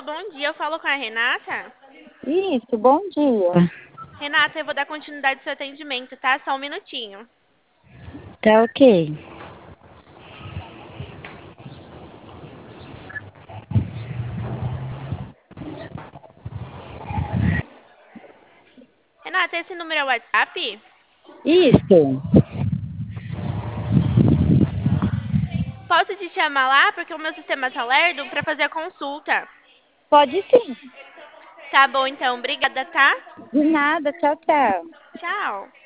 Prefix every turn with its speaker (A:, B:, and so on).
A: bom dia. Eu falo com a Renata.
B: Isso, bom dia.
A: Renata, eu vou dar continuidade ao seu atendimento, tá? Só um minutinho.
B: Tá ok.
A: Renata, esse número é o WhatsApp?
B: Isso,
A: Posso te chamar lá porque o meu sistema tá lerdo pra fazer a consulta.
B: pode sim.
A: Tá bom, então. Obrigada, tá?
B: De nada, tchau, tchau.
A: Tchau.